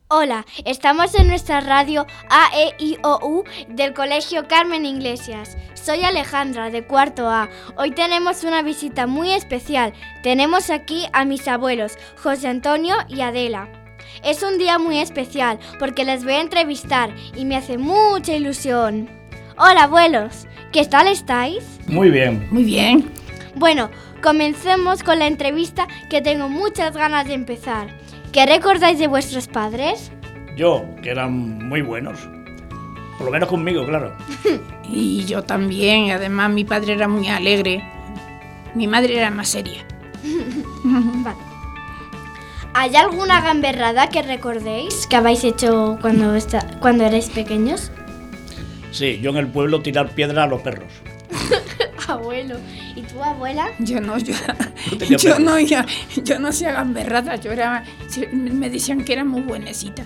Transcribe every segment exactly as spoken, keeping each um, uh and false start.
Hola, estamos en nuestra radio A E I O U del Colegio Carmen Iglesias. Soy Alejandra, de cuarto A. Hoy tenemos una visita muy especial. Tenemos aquí a mis abuelos, José Antonio y Adela. Es un día muy especial porque les voy a entrevistar y me hace mucha ilusión. Hola, abuelos, ¿qué tal estáis? Muy bien. Muy bien. Bueno, comencemos con la entrevista que tengo muchas ganas de empezar. ¿Qué recordáis de vuestros padres? Yo, que eran muy buenos. Por lo menos conmigo, claro. Y yo también. Además, mi padre era muy alegre. Mi madre era más seria. Vale. ¿Hay alguna gamberrada que recordéis que habéis hecho cuando, está, cuando erais pequeños? Sí, yo en el pueblo tirar piedras a los perros. Abuelo. ¿Y tu abuela? Yo no, yo, tenía yo perros. no, yo, yo no hacía gamberradas. Yo era, me decían que era muy buenecita.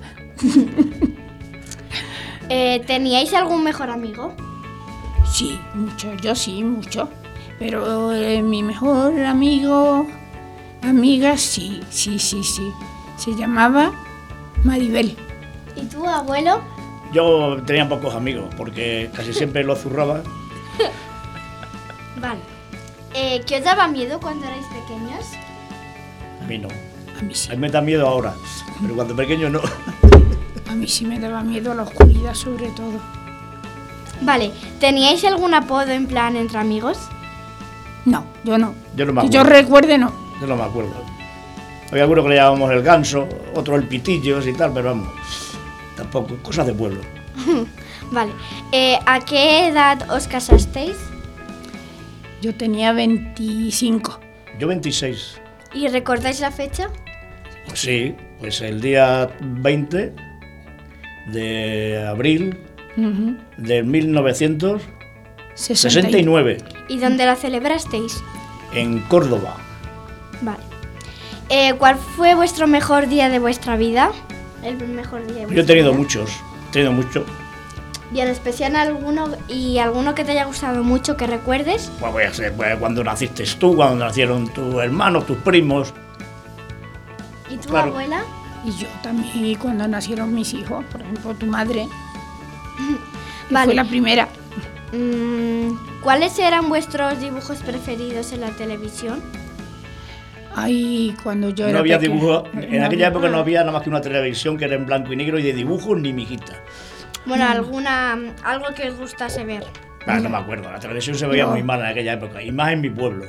Eh, ¿Teníais algún mejor amigo? Sí, mucho. Yo sí, mucho. Pero eh, mi mejor amigo, amiga, sí, sí, sí, sí. Se llamaba Maribel. ¿Y tu abuelo? Yo tenía pocos amigos, porque casi siempre los zurraba. Vale. Eh, ¿Qué os daba miedo cuando erais pequeños? A mí no. A mí sí. A mí me da miedo ahora, pero cuando pequeño no. A mí sí me daba miedo la oscuridad, sobre todo. Vale. ¿Teníais algún apodo en plan entre amigos? No, yo no. Yo no me Que acuerdo. yo recuerde, no. Yo no me acuerdo. Había algunos que le llamábamos el ganso, otro el pitillos y tal, pero vamos, tampoco, cosas de pueblo. Vale. Eh, ¿A qué edad os casasteis? Yo tenía veinticinco. Yo veintiséis. ¿Y recordáis la fecha? Pues sí, pues el día veinte de abril Uh-huh. de mil novecientos sesenta sesenta y nueve, ¿Y dónde la celebrasteis? en Córdoba. Vale. Eh, ¿Cuál fue vuestro mejor día de vuestra vida? El mejor día de vuestra Yo he tenido vida. muchos, he tenido mucho. ¿Y en especial alguno y alguno que te haya gustado mucho que recuerdes? Pues voy a ser, pues, cuando naciste tú, cuando nacieron tus hermanos, tus primos. ¿Y tu Claro. abuela? Y yo también, y cuando nacieron mis hijos, por ejemplo, tu madre, que Vale. fue la primera. Mm, ¿Cuáles eran vuestros dibujos preferidos en la televisión? Ahí cuando yo No era había pequeña, dibujo, en no aquella había- época no había nada más que una televisión que era en blanco y negro y de dibujos ni mijita. Bueno, alguna algo que os gustase ver. Ah, no me acuerdo, la televisión se veía No. muy mal en aquella época, y más en mi pueblo.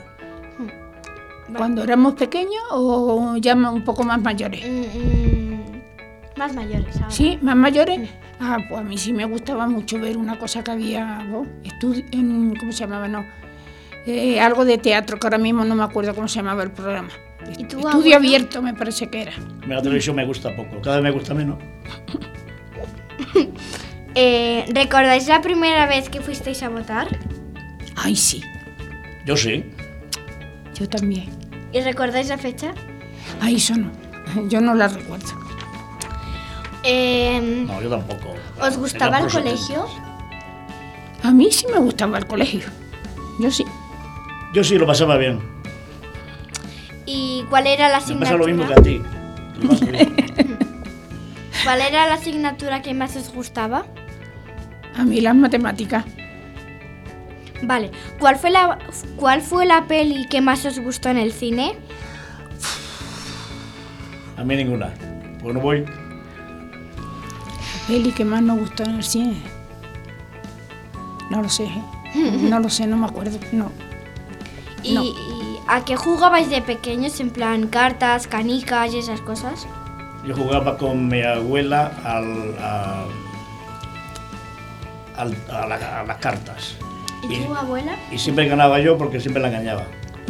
Cuando éramos pequeños o ya ma- un poco más mayores. Mm, mm, más mayores ahora. ¿Sí? ¿Más mayores? Ah, pues a mí sí me gustaba mucho ver una cosa que había, oh, estu- en, ¿cómo se llamaba? No, eh, algo de teatro, que ahora mismo no me acuerdo cómo se llamaba el programa. ¿Y tu Estudio abuelo? abierto me parece que era. La televisión me gusta poco, cada vez me gusta menos. Eh, ¿Recordáis la primera vez que fuisteis a votar? Ay, sí, Yo sí. yo también. ¿Y recordáis la fecha? Ay, eso no, yo no la recuerdo. Eh, No, yo tampoco. ¿Os gustaba Era el por colegio? A mí sí me gustaba el colegio, yo sí. setenta. Yo sí lo pasaba bien. ¿Y cuál era la Me pasa asignatura? lo mismo que a ti. Lo paso bien. ¿Cuál era la asignatura que más os gustaba? A mí las matemáticas. Vale. ¿Cuál fue la cuál fue la peli que más os gustó en el cine? A mí ninguna. Pues no voy. La peli que más nos gustó en el cine. No lo sé, ¿eh? No lo sé, no me acuerdo, no. ¿Y, No. y a qué jugabais de pequeños? En plan cartas, canicas y esas cosas. Yo jugaba con mi abuela al, a, al- a la- a las cartas. ¿Y tu abuela? Y siempre ganaba yo porque siempre la engañaba.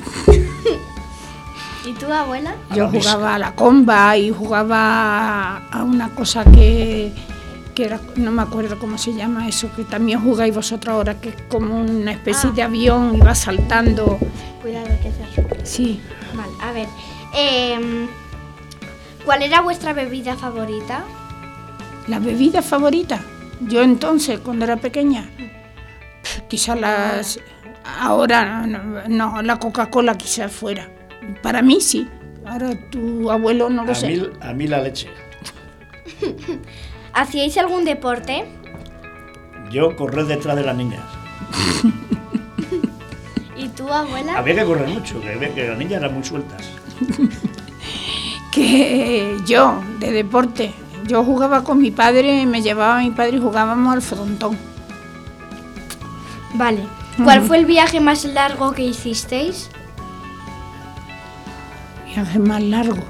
¿Y tu abuela? A Yo la disco. jugaba a la comba y jugaba a una cosa que, que era, no me acuerdo cómo se llama eso, que también jugáis vosotros ahora, que es como una especie Ah. de avión y va saltando. Cuidado, hay que hacer. Sí, Vale, a ver. em, ¿Cuál era vuestra bebida favorita? la bebida favorita. Yo entonces, cuando era pequeña, quizás las... Ahora no, no, la Coca-Cola quizás fuera. Para mí sí. Ahora tu abuelo no lo A sé. mí, a mí la leche. ¿Hacíais algún deporte? Yo correr detrás de las niñas. ¿Y tú, abuela? Había que correr mucho, que, que las niñas eran muy sueltas. Que yo, de deporte, yo jugaba con mi padre, me llevaba a mi padre y jugábamos al frontón. Vale. ¿Cuál fue el viaje más largo que hicisteis? Viaje más largo.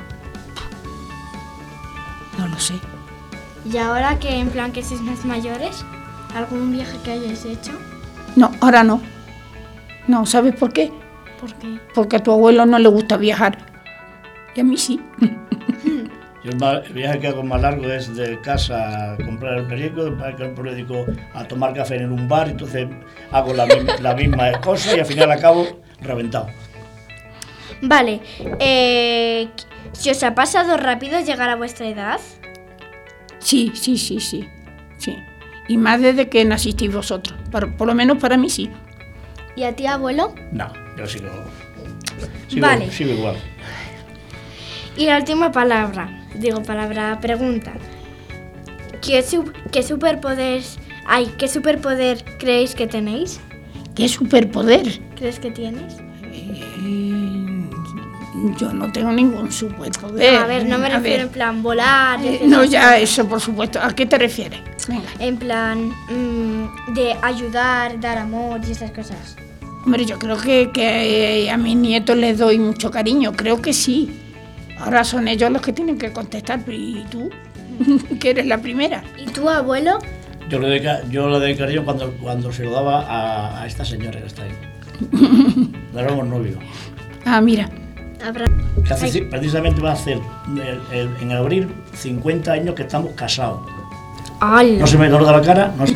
No lo sé. ¿Y ahora que en plan que sois más mayores? ¿Algún viaje que hayáis hecho? No, ahora no. No, ¿sabes por qué? ¿Por qué? Porque a tu abuelo no le gusta viajar. Y a mí sí. Yo el, más, el viaje que hago más largo es de casa a comprar el periódico, de el periódico a tomar café en un bar, entonces hago la, la misma cosa y al final acabo reventado. Vale. Eh, ¿Si os ha pasado rápido llegar a vuestra edad? Sí, sí, sí, sí. Sí. Y más desde que nacisteis vosotros. Por, por lo menos para mí sí. ¿Y a ti, abuelo? No, yo sigo, sigo, Vale. sigo igual. Y la última palabra, digo palabra pregunta. ¿Qué, su- qué superpoder, ay, qué superpoder creéis que tenéis? ¿Qué superpoder? ¿Crees que tienes? Eh, yo no tengo ningún superpoder. a ver, no me A refiero ver. en plan volar. Eh, hacer no, esas ya cosas. eso, por supuesto. ¿A qué te refieres? Venga. En plan mm, de ayudar, dar amor y esas cosas. Hombre, yo creo que, que a mis nietos les doy mucho cariño. Creo que sí. Ahora son ellos los que tienen que contestar. ¿Y tú? Que eres la primera. ¿Y tú, abuelo? Yo le doy, ca- yo le doy cariño cuando, cuando se lo daba a, a esta señora que está ahí. No éramos novios. Ah, mira. Habrá... Que hace Ay. ci- precisamente va a hacer el- el- en abril cincuenta años que estamos casados. ¡Hala! No se me da la cara, no se...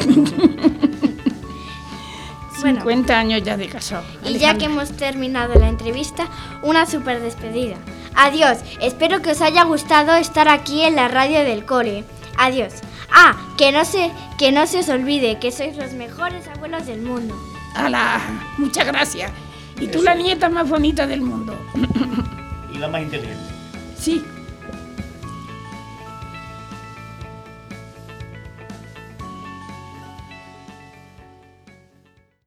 Bueno, cincuenta años ya de casado. y ya que hemos terminado la entrevista, una super despedida. Adiós, espero que os haya gustado estar aquí en la radio del cole. Adiós. Ah, que no se, que no se os olvide que sois los mejores abuelos del mundo. ¡Hala! Muchas gracias. Y tú la nieta más bonita del mundo. y la más inteligente. Sí.